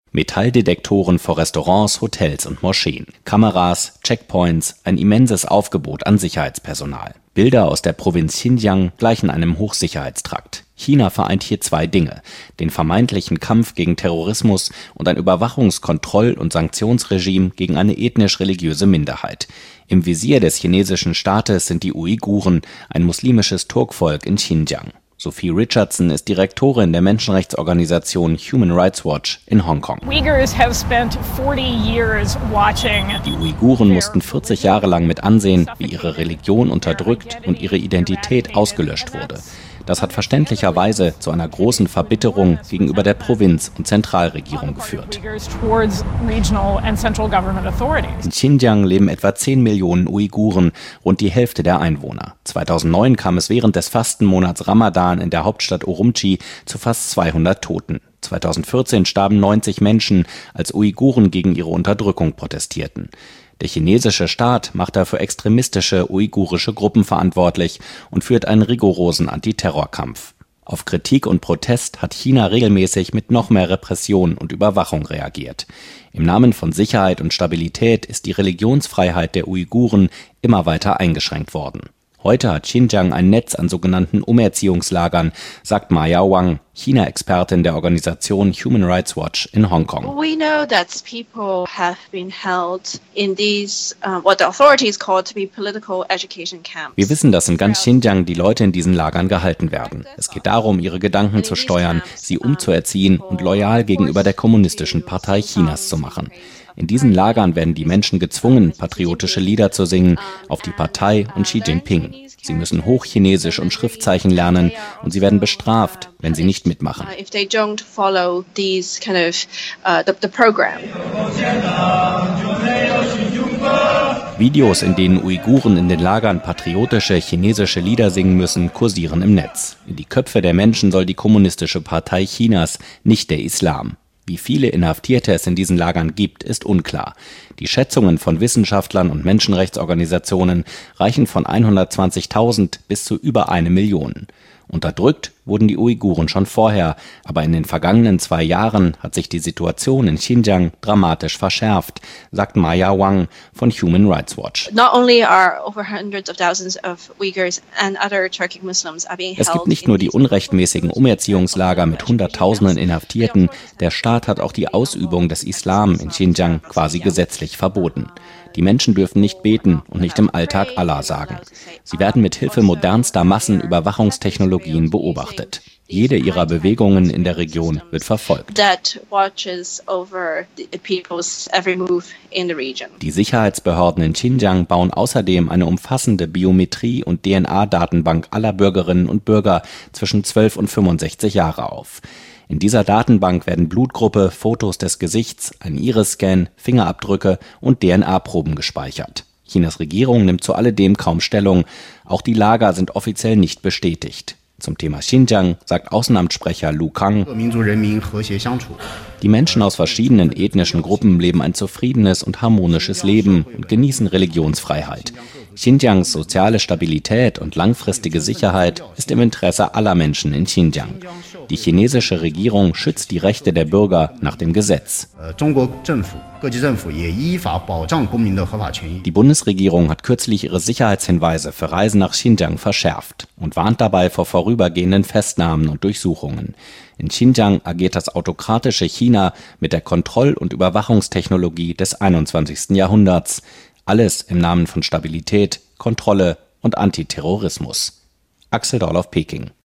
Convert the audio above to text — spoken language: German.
Metalldetektoren vor Restaurants, Hotels und Moscheen, Kameras, Checkpoints, ein immenses Aufgebot an Sicherheitspersonal. Bilder aus der Provinz Xinjiang gleichen einem Hochsicherheitstrakt. China vereint hier zwei Dinge: den vermeintlichen Kampf gegen Terrorismus und ein Überwachungs-, und Sanktionsregime gegen eine ethnisch-religiöse Minderheit. Im Visier des chinesischen Staates sind die Uiguren, ein muslimisches Turkvolk in Xinjiang. Sophie Richardson ist Direktorin der Menschenrechtsorganisation Human Rights Watch in Hongkong. Die Uiguren mussten 40 Jahre lang mit ansehen, wie ihre Religion unterdrückt und ihre Identität ausgelöscht wurde. Das hat verständlicherweise zu einer großen Verbitterung gegenüber der Provinz- und Zentralregierung geführt. In Xinjiang leben etwa 10 Millionen Uiguren, rund die Hälfte der Einwohner. 2009 kam es während des Fastenmonats Ramadan in der Hauptstadt Urumqi zu fast 200 Toten. 2014 starben 90 Menschen, als Uiguren gegen ihre Unterdrückung protestierten. Der chinesische Staat macht dafür extremistische uigurische Gruppen verantwortlich und führt einen rigorosen Antiterrorkampf. Auf Kritik und Protest hat China regelmäßig mit noch mehr Repression und Überwachung reagiert. Im Namen von Sicherheit und Stabilität ist die Religionsfreiheit der Uiguren immer weiter eingeschränkt worden. Heute hat Xinjiang ein Netz an sogenannten Umerziehungslagern, sagt Maya Wang, China-Expertin der Organisation Human Rights Watch in Hongkong. We know that people have been held in these what the authorities call to be political education camps. Wir wissen, dass in ganz Xinjiang die Leute in diesen Lagern gehalten werden. Es geht darum, ihre Gedanken zu steuern, sie umzuerziehen und loyal gegenüber der Kommunistischen Partei Chinas zu machen. In diesen Lagern werden die Menschen gezwungen, patriotische Lieder zu singen, auf die Partei und Xi Jinping. Sie müssen Hochchinesisch und Schriftzeichen lernen und sie werden bestraft, wenn sie nicht mitmachen. Videos, in denen Uiguren in den Lagern patriotische chinesische Lieder singen müssen, kursieren im Netz. In die Köpfe der Menschen soll die Kommunistische Partei Chinas, nicht der Islam. Wie viele Inhaftierte es in diesen Lagern gibt, ist unklar. Die Schätzungen von Wissenschaftlern und Menschenrechtsorganisationen reichen von 120.000 bis zu über 1 Million. Unterdrückt wurden die Uiguren schon vorher, aber in den vergangenen 2 Jahren hat sich die Situation in Xinjiang dramatisch verschärft, sagt Maya Wang von Human Rights Watch. Es gibt nicht nur die unrechtmäßigen Umerziehungslager mit Hunderttausenden Inhaftierten, der Staat hat auch die Ausübung des Islam in Xinjiang quasi gesetzlich verboten. Die Menschen dürfen nicht beten und nicht im Alltag Allah sagen. Sie werden mit Hilfe modernster Massenüberwachungstechnologien beobachtet. Jede ihrer Bewegungen in der Region wird verfolgt. Die Sicherheitsbehörden in Xinjiang bauen außerdem eine umfassende Biometrie- und DNA-Datenbank aller Bürgerinnen und Bürger zwischen 12 und 65 Jahre auf. In dieser Datenbank werden Blutgruppe, Fotos des Gesichts, ein Iris-Scan, Fingerabdrücke und DNA-Proben gespeichert. Chinas Regierung nimmt zu alledem kaum Stellung. Auch die Lager sind offiziell nicht bestätigt. Zum Thema Xinjiang sagt Außenamtssprecher Lu Kang: Die Menschen aus verschiedenen ethnischen Gruppen leben ein zufriedenes und harmonisches Leben und genießen Religionsfreiheit. Xinjiangs soziale Stabilität und langfristige Sicherheit ist im Interesse aller Menschen in Xinjiang. Die chinesische Regierung schützt die Rechte der Bürger nach dem Gesetz. Die Bundesregierung hat kürzlich ihre Sicherheitshinweise für Reisen nach Xinjiang verschärft und warnt dabei vor vorübergehenden Festnahmen und Durchsuchungen. In Xinjiang agiert das autokratische China mit der Kontroll- und Überwachungstechnologie des 21. Jahrhunderts. Alles im Namen von Stabilität, Kontrolle und Antiterrorismus. Axel Dorloff, Peking.